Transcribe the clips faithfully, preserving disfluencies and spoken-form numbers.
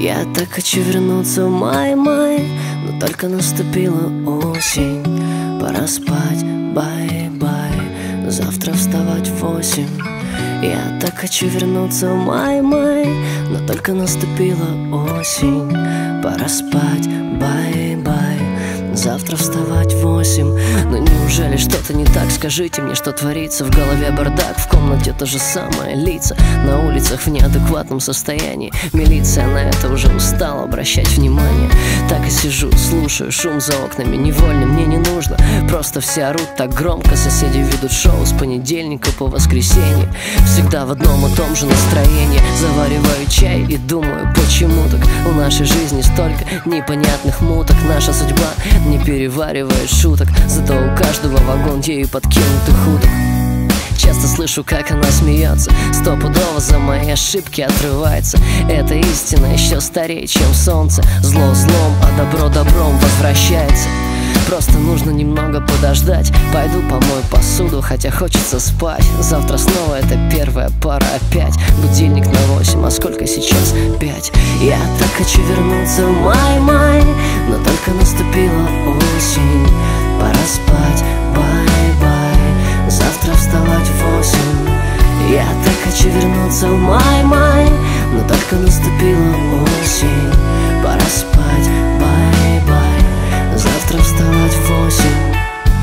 Я так хочу вернуться в май-май, но только наступила осень. Пора спать, бай-бай, завтра вставать в восемь. Я так хочу вернуться в май-май, но только наступила осень. Пора спать, бай-бай, завтра вставать в восемь. Но неужели что-то не так? Скажите мне, что творится. В голове бардак, в комнате то же самое. Лица на улицах в неадекватном состоянии. Милиция на это уже устала обращать внимание. Так и сижу, слушаю шум за окнами. Невольно мне не нужно, просто все орут так громко. Соседи ведут шоу с понедельника по воскресенье. Всегда в одном и том же настроении. Завариваю чай и думаю, почему так в нашей жизни столько непонятных муток. Наша судьба не переваривает шуток, зато у каждого вагон ею подкинутых уток. Часто слышу, как она смеется, стопудово за мои ошибки отрывается. Эта истина еще старее, чем солнце. Зло злом, а добро добром возвращается. Просто нужно немного подождать. Пойду помою посуду, хотя хочется спать. Завтра снова это первая пара опять. Будильник на восемь, а сколько сейчас? Пять. Я так хочу вернуться в май-май, но только наступила осень. Пора спать, бай-бай, завтра вставать в восемь. Я так хочу вернуться в май-май, но только наступила осень. Пора спать, бай-бай, завтра вставать в восемь.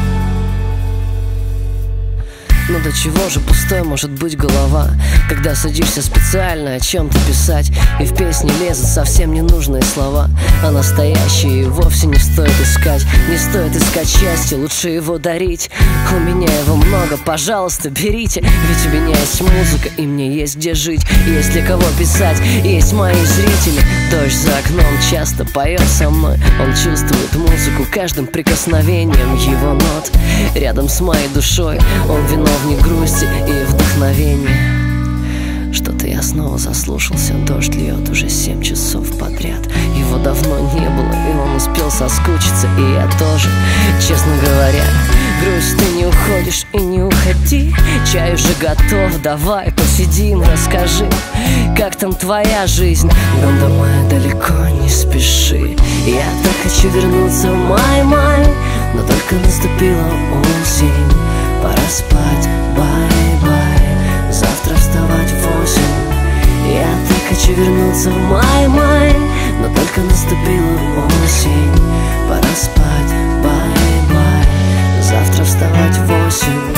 Ну до чего же пустой может быть голова, когда садишься специально о чем-то писать, и в песне лезут совсем ненужные слова, а настоящие вовсе не стоит искать. Не стоит искать счастье, лучше его дарить. У меня его много, пожалуйста, берите. Ведь у меня есть музыка, и мне есть где жить. Есть для кого писать, есть мои зрители. Дождь за окном часто поет со мной. Он чувствует музыку каждым прикосновением его нот. Рядом с моей душой он виновник грусти и вдохновения. Что-то я снова заслушался. Дождь льет уже семь часов подряд. Его давно не было, и он успел соскучиться. И я тоже, честно говоря. Грусть, ты не уходишь и не уходи. Чай уже готов, давай посидим. Расскажи, как там твоя жизнь. Дом домой далеко, не спеши. Я так хочу вернуться в май-май, но только наступила осень. Пора спать, бай-бай, завтра вставать в восемь. Я так хочу вернуться в май-май, но только наступила осень. Пора спать, бай-бай, завтра вставать в восемь.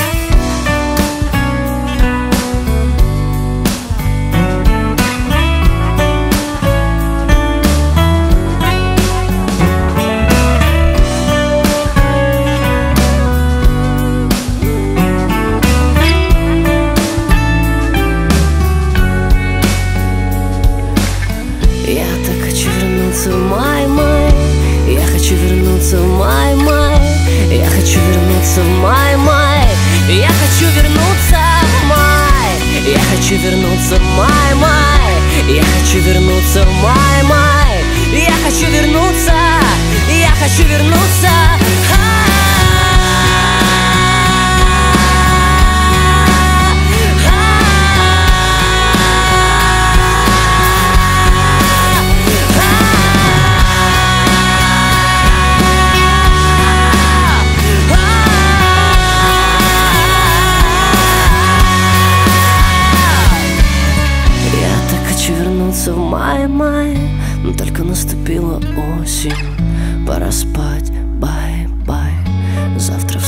В май-май, я хочу вернуться в май-май, я хочу вернуться в май-май, я хочу вернуться в май, я хочу вернуться в май-май, я хочу вернуться в май-май, я хочу вернуться, я хочу вернуться. В май-май, но только наступила осень. Пора спать, бай-бай, завтра